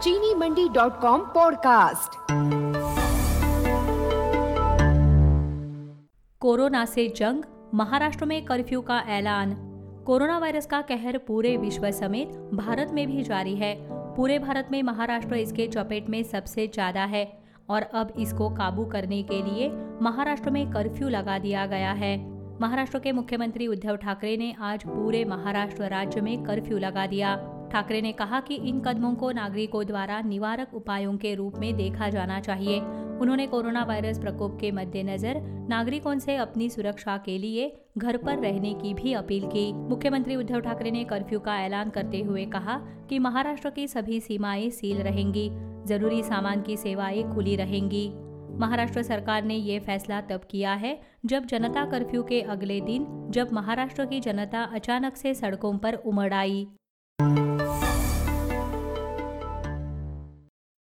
चीनीमंडी.com podcast. Corona से जंग, महाराष्ट्र में कर्फ्यू का ऐलान। कोरोना वायरस का कहर पूरे विश्व समेत भारत में भी जारी है। पूरे भारत में महाराष्ट्र इसके चपेट में सबसे ज्यादा है और अब इसको काबू करने के लिए महाराष्ट्र में कर्फ्यू लगा दिया गया है। महाराष्ट्र के मुख्यमंत्री उद्धव ठाकरे ने आज पूरे महाराष्ट्र राज्य में कर्फ्यू लगा दिया। ठाकरे ने कहा कि इन कदमों को नागरिकों द्वारा निवारक उपायों के रूप में देखा जाना चाहिए। उन्होंने कोरोना वायरस प्रकोप के मद्देनजर नागरिकों से अपनी सुरक्षा के लिए घर पर रहने की भी अपील की। मुख्यमंत्री उद्धव ठाकरे ने कर्फ्यू का ऐलान करते हुए कहा कि महाराष्ट्र की सभी सीमाएं सील रहेंगी, जरूरी सामान की सेवाएं खुली रहेंगी। महाराष्ट्र सरकार ने ये फैसला तब किया है जब जनता कर्फ्यू के अगले दिन जब महाराष्ट्र की जनता अचानक से सड़कों पर उमड़ आई।